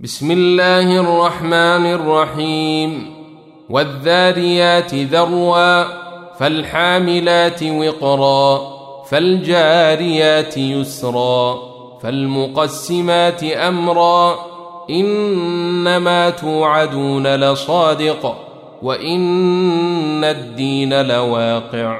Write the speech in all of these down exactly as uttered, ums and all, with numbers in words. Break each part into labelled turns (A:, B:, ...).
A: بسم الله الرحمن الرحيم والذاريات ذروا فالحاملات وقرا فالجاريات يسرا فالمقسمات أمرا إنما توعدون لصادق وإن الدين لواقع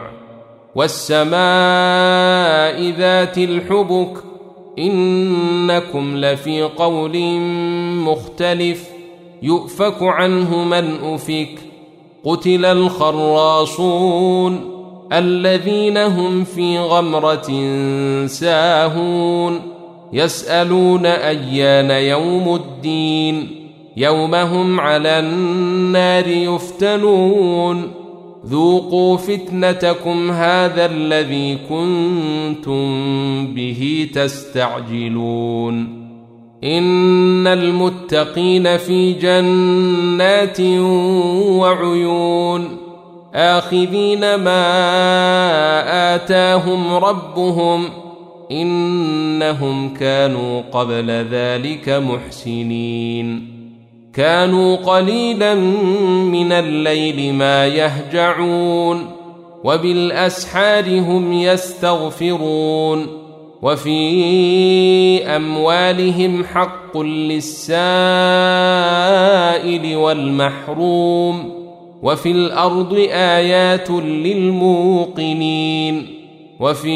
A: والسماء ذات الحبك إنكم لفي قول مختلف يؤفك عنه من أفك قتل الخراصون الذين هم في غمرة ساهون يسألون أيان يوم الدين يوم هم على النار يفتنون ذوقوا فتنتكم هذا الذي كنتم به تستعجلون إن المتقين في جنات وعيون آخذين ما آتاهم ربهم إنهم كانوا قبل ذلك محسنين كانوا قليلا من الليل ما يهجعون وبالأسحار هم يستغفرون وفي أموالهم حق للسائل والمحروم وفي الأرض آيات للموقنين وفي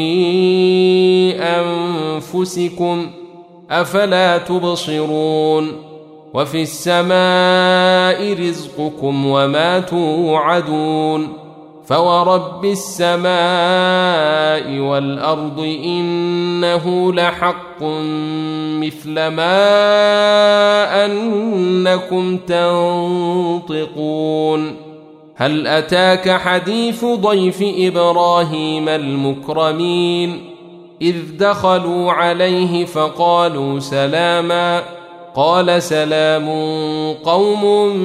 A: أنفسكم أفلا تبصرون وفي السماء رزقكم وما توعدون فورب السماء والأرض إنه لحق مثل ما أنكم تنطقون هل أتاك حديث ضيف إبراهيم المكرمين إذ دخلوا عليه فقالوا سلاما قال سلام قوم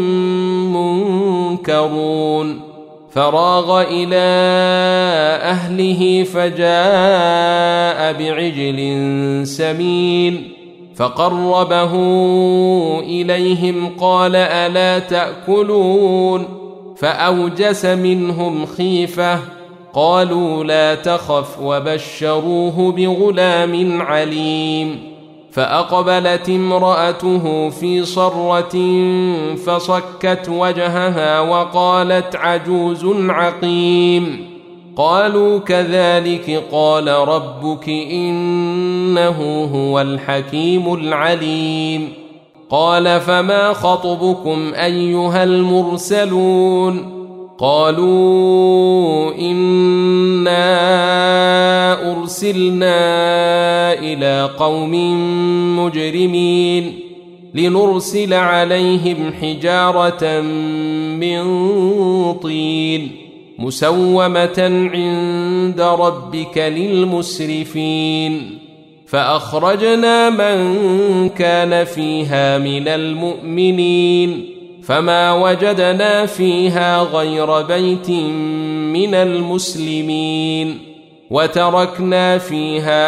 A: منكرون فراغ إلى أهله فجاء بعجل سمين فقربه إليهم قال ألا تأكلون فأوجس منهم خيفة قالوا لا تخف وبشروه بغلام عليم فأقبلت امرأته في صرة فصكت وجهها وقالت عجوز عقيم قالوا كذلك قال ربك إنه هو الحكيم العليم قال فما خطبكم أيها المرسلون قالوا إنا أرسلنا إلى قوم مجرمين لنرسل عليهم حجارة من طين مسومة عند ربك للمسرفين فأخرجنا من كان فيها من المؤمنين فما وجدنا فيها غير بيت من المسلمين وتركنا فيها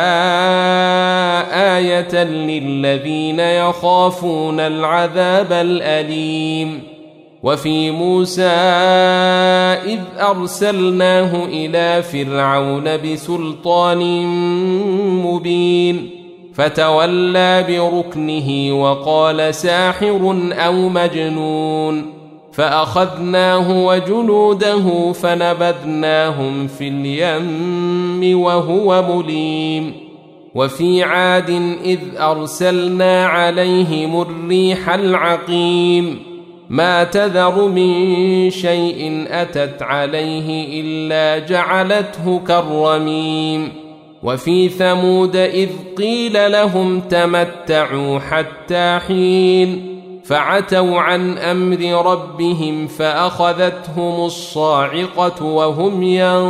A: آية للذين يخافون العذاب الأليم وفي موسى إذ أرسلناه إلى فرعون بسلطان مبين فتولى بركنه وقال ساحر أو مجنون فأخذناه وجنوده فنبذناهم في اليم وهو مليم وفي عاد إذ أرسلنا عليهم الريح العقيم ما تذر من شيء أتت عليه إلا جعلته كالرميم وفي ثمود إذ قيل لهم تمتعوا حتى حين فعتوا عن أمر ربهم فأخذتهم الصاعقة وهم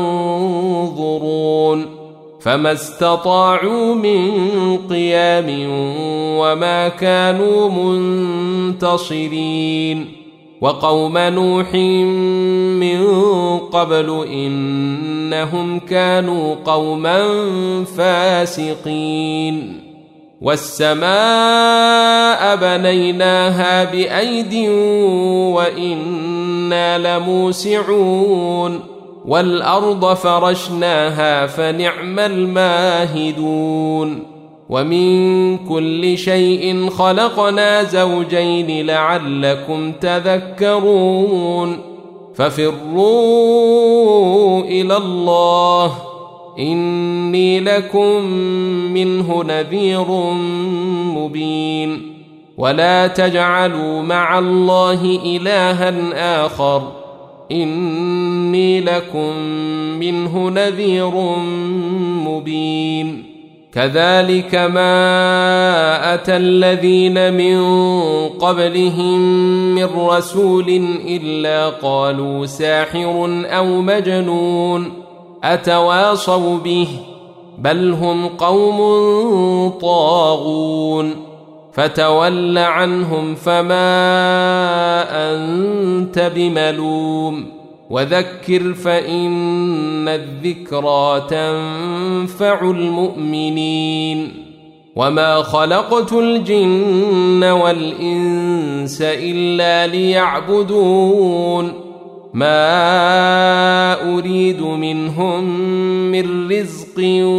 A: ينظرون فما استطاعوا من قيام وما كانوا منتصرين وقوم نوح من قبل إنهم كانوا قوما فاسقين والسماء بنيناها بأيد وإنا لموسعون والأرض فرشناها فنعم الماهدون ومن كل شيء خلقنا زوجين لعلكم تذكرون ففروا إلى الله إني لكم منه نذير مبين ولا تجعلوا مع الله إلها آخر إني لكم منه نذير مبين كذلك ما أتى الذين من قبلهم من رسول إلا قالوا ساحر أو مجنون أتواصوا به بل هم قوم طاغون فتول عنهم فما أنت بملوم وذكر فإن الذكرى تنفع المؤمنين وما خلقت الجن والإنس إلا ليعبدون ما أريد منهم من رزق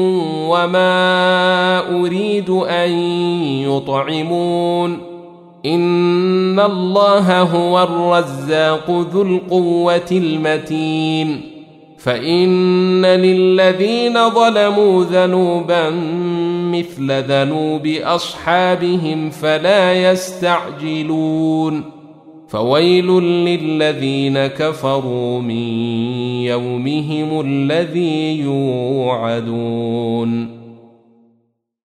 A: وما أريد أن يطعمون إن الله هو الرزاق ذو القوة المتين فإن للذين ظلموا ذنوبا مثل ذنوب أصحابهم فلا يستعجلون فويل للذين كفروا من يومهم الذي يوعدون